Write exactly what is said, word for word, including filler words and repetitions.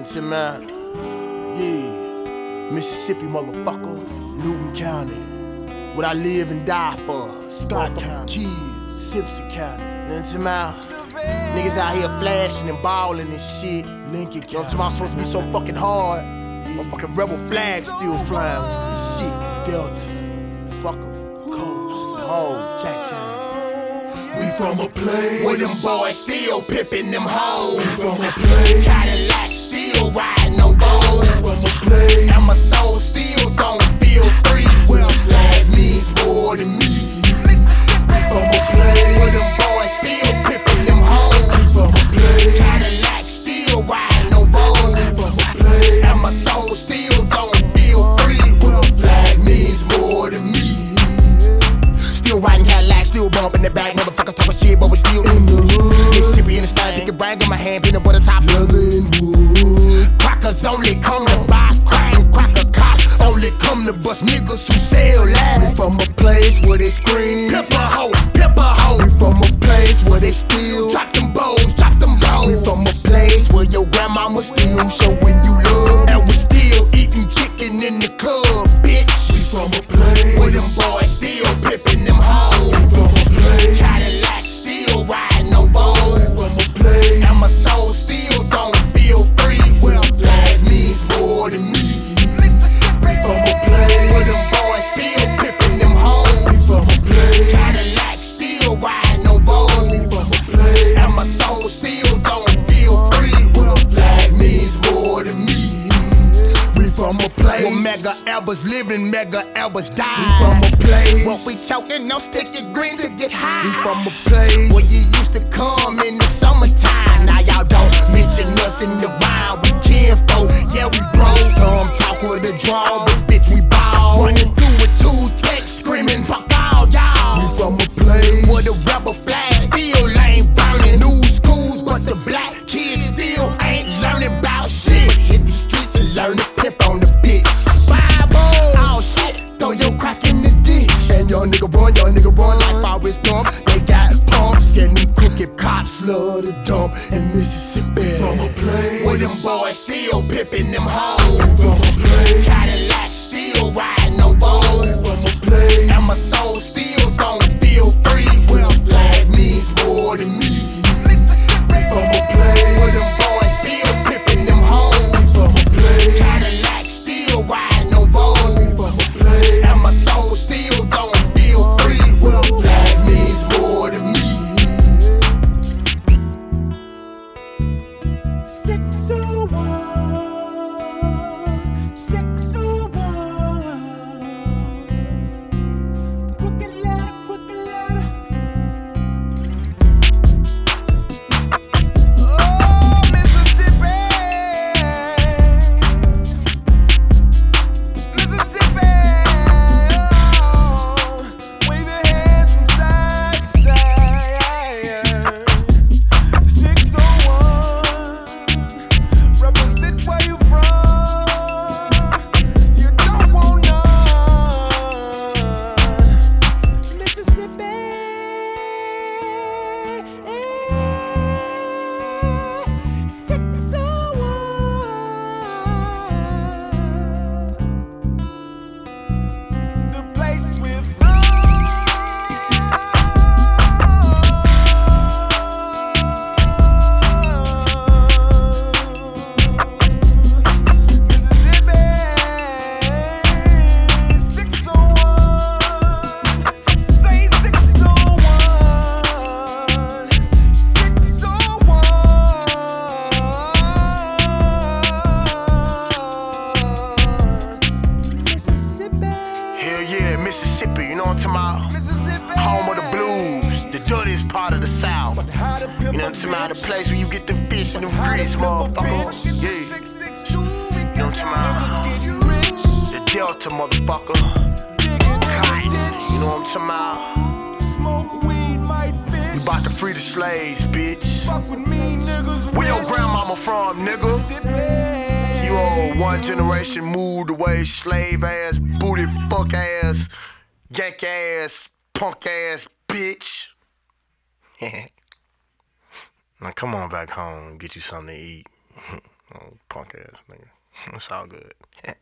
Until man, yeah, Mississippi motherfucker, Newton County. What I live and die for, Scott County, Keys, Simpson County. Until man, niggas out here flashing and balling and shit. Lincoln County. Until I'm supposed to be so fucking hard, motherfucking rebel flag still flying with this shit. Delta, fucker, Coast, Hole, Jacktown. We from a place where them boys still pippin' them hoes. We from a place Cadillac still riding no bows. We from a place and my soul still don't feel free. Well, flag means more to me. We from a place where them boys still pippin' them hoes. We from a place Cadillac still riding no bows. We from a place and my soul still don't feel free. Well, flag means more to me. Still riding Cadillac, still bumping the back. Motherfuckers talking shit, but we still in the hood. Mississippi in the style, pick a brand in my hand, peanut butter top. Leather and wood. Crackers only come to buy crack and cracker cops only come to bust niggas who sell We lies. from a place where they scream Pepper hoe, pepper hoe. We from a place where they steal. Drop them bows, drop them We bows. from a place where your grandmama still showing you love. And we still eating chicken in the club, bitch. We from a place Where them boys still pippin' them hoes. We from a place Cadillac still riding no bows. We from a place And my soul still don't feel free. Well, that means more to me. We from a place Where them boys still pippin' them hoes. We from a place Cadillac still riding no bows. We from a place And my soul still don't feel free. Well, that means more to me. We from a place Well, mega Elvis living, mega Elvis We die. from a place What we choking, no sticky green to get high. We from a place Where you used to come in the summertime. Now y'all don't mention us in the wild. We kinfolk, yeah we bro. Some talk with a draw, but bitch we ball. Running through with two texts, screaming fuck all We y'all. from a place Where the rebel flag still ain't burning. New schools, but the black kids still ain't learning about shit. But hit the streets and learn to pip on the bitch. Bible, oh shit, throw your crack in the ditch. And your nigga run, your nigga run like Forrest Gump. They got pumps and them crooked cops love to dump in Mississippi. From a place Where them boys still pippin' them hoes. From a place Cadillac still riding no bows. From a place And my soul still don't feel free. Well, flag means more to me. From a place Where them boys still pippin' them hoes. From a place Cadillac still riding no bows. From a place And my soul still don't feel free. Well, flag means more to me. six oh one, six oh one. Crooked ladder, crooked ladder. Oh, Mississippi, Mississippi. Oh, wave your hands from side to side. six oh one. Represent where you from. You don't want none. Mississippi. six oh one. The place we're Hell yeah, Mississippi, you know what I'm talking about? Mississippi. Home of the blues, the dirtiest part of the South. You know what I'm talking about? The place where you get the fish and the grits, motherfucker. Yeah. You know what I'm talking about? The Delta, motherfucker. Cotton, you know what I'm talking about? Smoke weed, might fish. We about to free the slaves, bitch. Fuck with me, niggas. Where your wish. grandmama from, nigga? Mississippi. You old one generation moved away, slave ass, booty fuck ass, yank ass, punk ass bitch. Now come on back home and get you something to eat. Punk ass nigga. It's all good.